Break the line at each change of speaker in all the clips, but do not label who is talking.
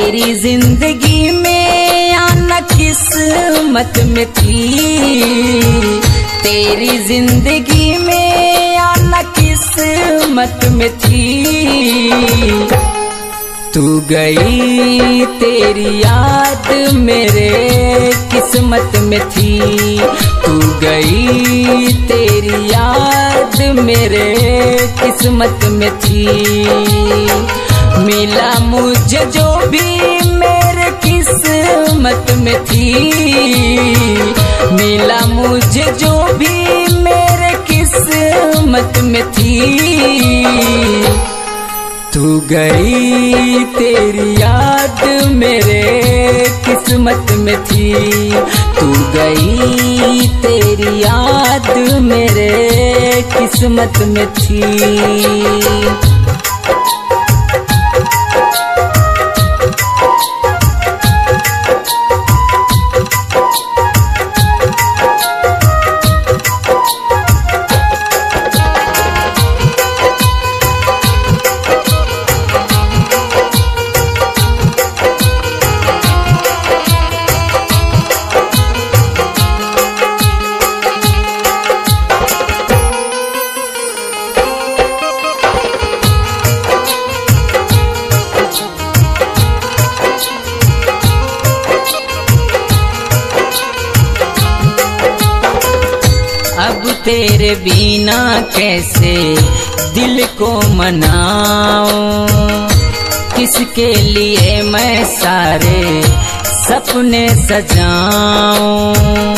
तेरी जिंदगी में आना किस्मत में थी, तेरी जिंदगी में आना किस्मत में थी। तू गई तेरी याद मेरे किस्मत में थी, तू गई तेरी याद मेरे किस्मत में थी। मिला मुझे जो भी मेरे किस्मत में थी, मिला मुझे जो भी मेरे किस्मत में थी। तू गई तेरी याद मेरे किस्मत में थी, तू गई तेरी याद मेरे किस्मत में थी। अब तेरे बिना कैसे दिल को मनाऊं, किसके लिए मैं सारे सपने सजाऊं।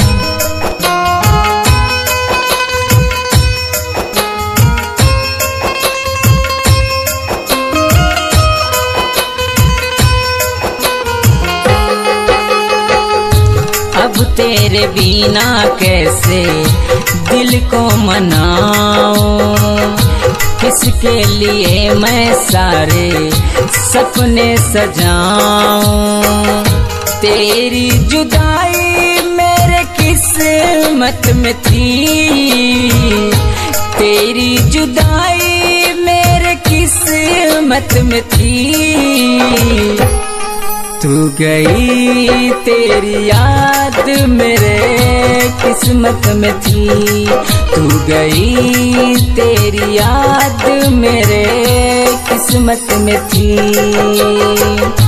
अब तेरे बिना कैसे दिल को मनाऊं, किसके लिए मैं सारे सपने सजाऊं। तेरी जुदाई मेरे किस्मत में थी, तेरी जुदाई मेरे किस्मत में थी। तू गई तेरी याद मेरे किस्मत में थी, तू गई तेरी याद मेरे किस्मत में थी।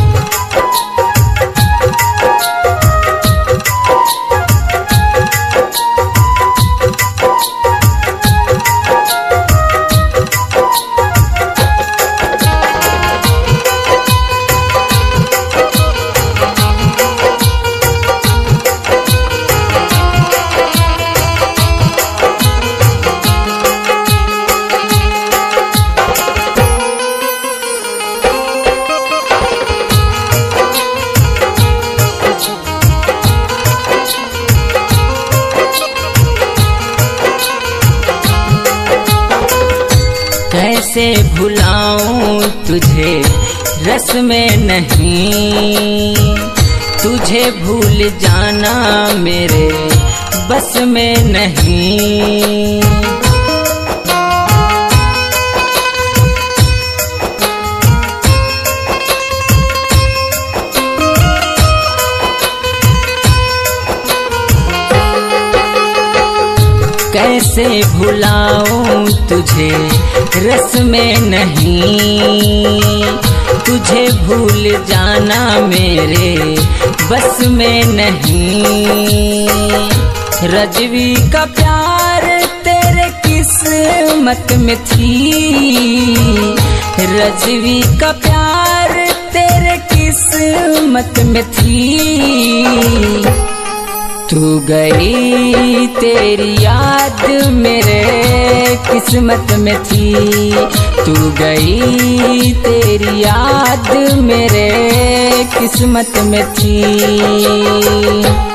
कैसे भुलाऊं तुझे रस में नहीं, तुझे भूल जाना मेरे बस में नहीं। कैसे भुलाऊं तुझे रस में नहीं, तुझे भूल जाना मेरे बस में नहीं। रजवी का प्यार तेरे किस्मत में थी, रजवी का प्यार तेरे किस्मत में थी। तू गई तेरी याद मेरे किस्मत में थी, तू गई तेरी याद मेरे किस्मत में थी।